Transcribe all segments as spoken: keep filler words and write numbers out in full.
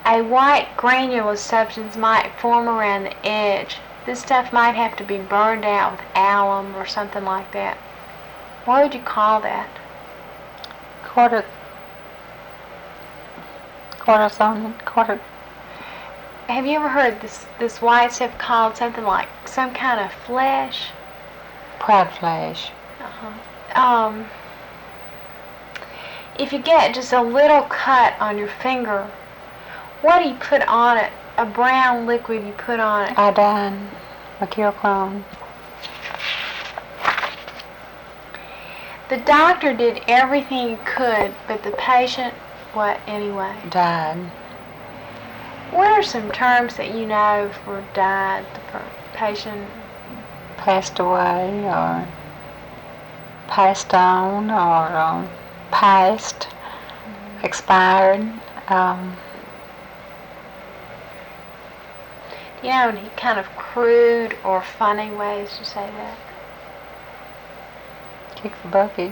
A white granular substance might form around the edge. This stuff might have to be burned out with alum or something like that. What would you call that? Corti- cortisone, corti- Have you ever heard this this white stuff called something like some kind of flesh? proud flash. Uh-huh. Um, if you get just a little cut on your finger, what do you put on it? A brown liquid you put on it. Iodine, mercurochrome. The doctor did everything he could, but the patient, what anyway? Died. What are some terms that you know for died, the per- patient? Passed away, or passed on, or um, passed, mm-hmm. expired. Um, you know any kind of crude or funny ways to say that? Kick the bucket.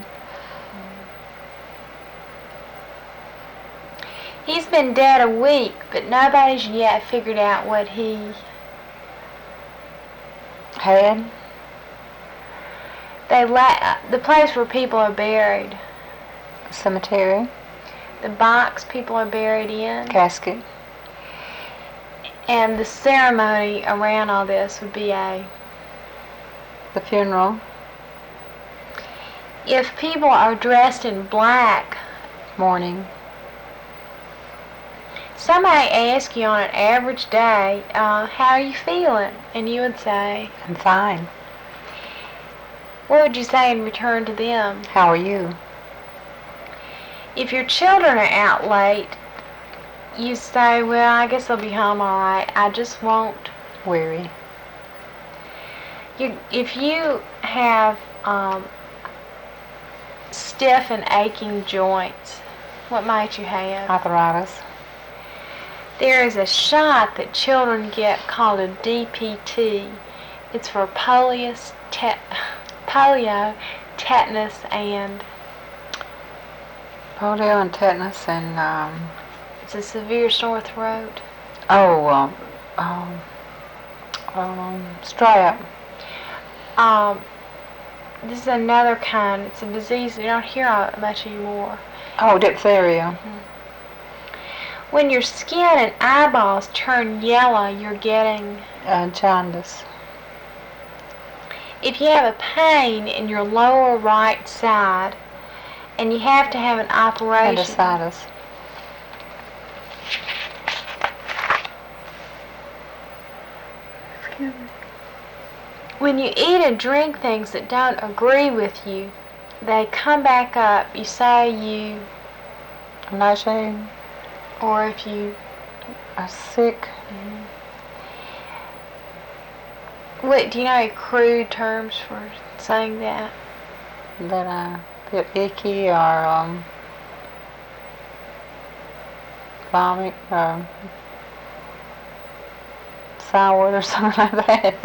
He's been dead a week, but nobody's yet figured out what he had. They la- the place where people are buried. Cemetery. The box people are buried in. Casket. And the ceremony around all this would be a... the funeral. If people are dressed in black... mourning. Somebody asks you on an average day, uh, how are you feeling? And you would say... I'm fine. What would you say in return to them? How are you? If your children are out late, you say, well, I guess they'll be home all right. I just won't. Weary. You, if you have um, stiff and aching joints, what might you have? Arthritis. There is a shot that children get called a D P T. It's for polio, te- polio, tetanus, and... polio and tetanus and... Um, it's a severe sore throat. Oh, um, um, um, strap. Um, this is another kind. It's a disease we don't hear of much anymore. Oh, diphtheria. Mm-hmm. When your skin and eyeballs turn yellow, you're getting... Uh, jaundice. If you have a pain in your lower right side, and you have to have an operation... Appendicitis. When you eat and drink things that don't agree with you, they come back up. You say you... nauseated. Or if you... are sick. Mm-hmm. What, do you know any crude terms for saying that? That I feel icky or um, vomit or sour or something like that.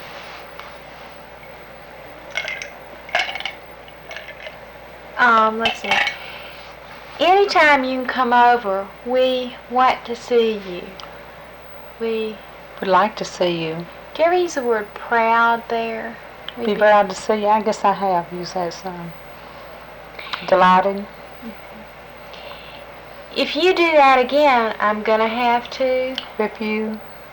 Um, let's see. Anytime you can come over, we want to see you. We would like to see you. Do you ever use the word proud there? We'd be proud to see you. I guess I have used that some. Delighted. Mm-hmm. If you do that again, I'm going to have to whip you.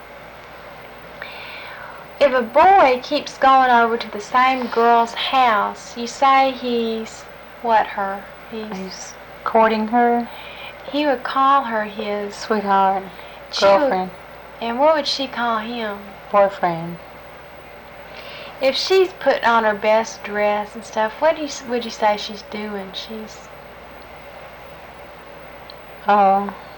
If a boy keeps going over to the same girl's house, you say he's what her? He's, he's courting her. He would call her his sweetheart, girlfriend. Would, and what would she call him? Boyfriend. If she's putting on her best dress and stuff, what do you, would you say she's doing? She's... Oh,